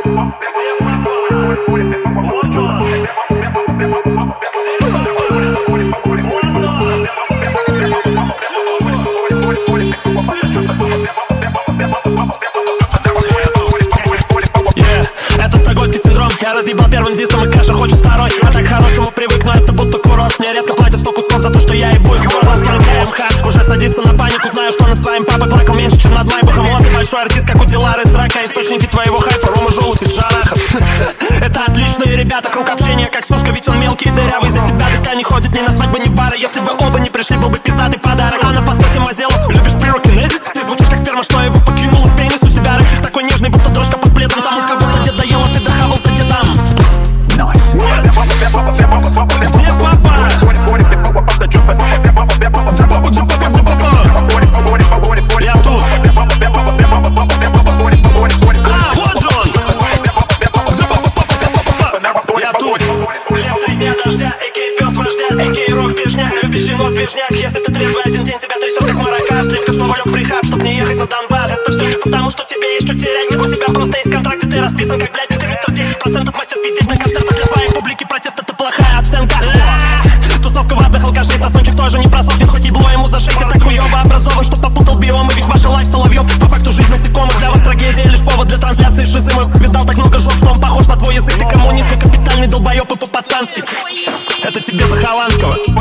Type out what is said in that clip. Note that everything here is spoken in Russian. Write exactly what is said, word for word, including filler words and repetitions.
Я разъебал первым дисом и кэша хочу второй. Я так хорошему привык, но это будто курорт. Мне редко платят сто кусков за то, что я ебусь. Горло МХ уже садится на панику. Знаю, что над своим папой плакал меньше, чем над майбухом. Он большой артист, как у Дилары с рака. Источники твоего хайпа, Рома Желудь и Джарахов. Это отличные ребята, круг общения как сушка. Ведь он мелкий и дырявый, за тебя дыка не ходит ни на свадьбы, ни пары. Если бы оба не пришли, был бы пиздатый подарок. А на пососе Мазелов, любишь пирокинезис? Ты звучишь как сперма, что его покинула пенис. У тебя рычик такой нежный, будто дрожка под пледом. Там у кого-то дед доела, ты дохавался дедам. Где папа? Я тут. А, вот же он. Я тут. Лет три дня дождя, экей пес вождя, экей рок бежня. Любящий нос движняк. Если ты трезвый один день, тебя трясет как маракас. Сливка снова лег в рехаб, чтоб не ехать на Донбасс. Это все не потому, что тебе есть что терять. У тебя просто есть контракт, и ты расписан как, блядь, ты мистер десять процентов мастер пиздеть на концертах для своей публики. Протест — это плохая оценка. Тусовка ватных алкашей, стасончик тоже не просохнет. Хоть ебло ему за шесть, ты так хуёво образован, что попутал биомы. Ведь ваша лайф Соловьев, по факту жизнь насекомых. Для вас трагедия лишь повод для трансляции шизы. Мой видал так много жоп, что он похож на твой язык. Ты коммунист, ты капитальный долбоёб и по-пацански. Это тебе за Хованского.